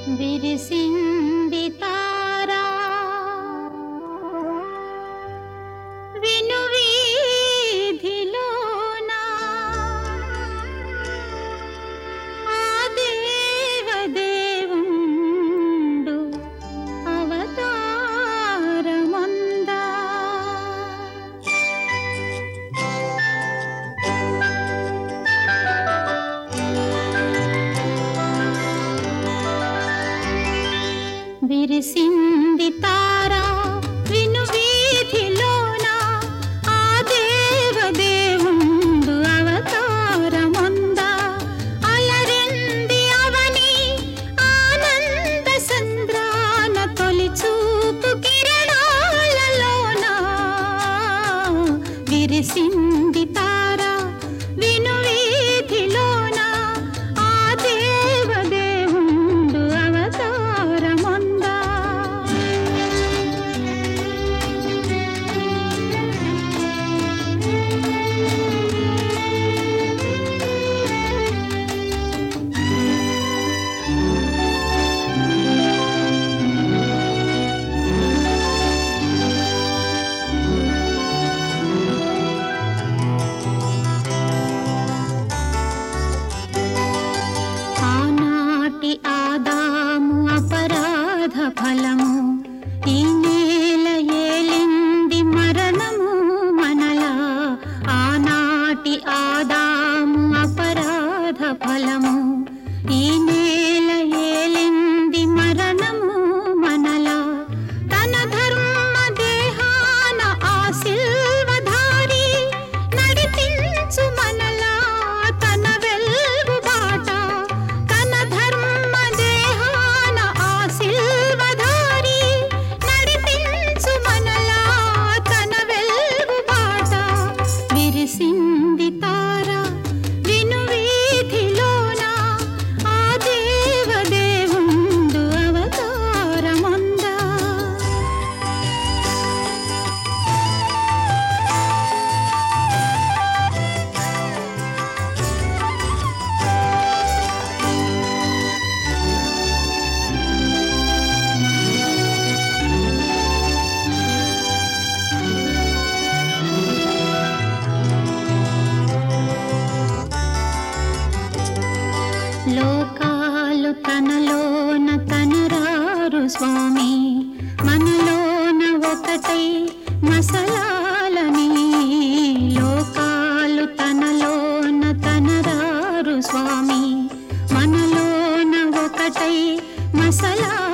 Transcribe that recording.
విరిసింది తారా విను వీధిలోన ఆ దేవదేవుండు అవతారమందా విరిసింది తారా విను వీధిలోన ఆ దేవదేవుండు అవతారమందా అలరింది అవని ఆనంద సంద్రాన తొలి చూపు కిరణాలలోన విరిసింది తారా విను వీధిలోన ఆ దేవదేవుండు అవతారమందా ఆనాటి ఆదాము అపరాధ ఫలము ఈ నేల ఏలింది మరణము మనలా ఆనాటి ఆదాము అపరాధ ఫలము ఈ నేల ఏలింది మరణము మనలా తన ధర్మ దేహాన ఆ సిల్వధారి నడిపించు మనలా తన వెల్గు బాట తన ధర్మ దేహాన ఆ సిల్వధారి నడిపించు మనలా తన వెల్గు బాట విరిసింది తారా విను వీధిలోన ఆ దేవదేవుండు అవతారమందా లోకాలు తనలోన తనరారు స్వామి మనలోన ఒకటై మసలాలని లోకాలు తనలోన తనరారు స్వామి మనలోన ఒకటై మసలా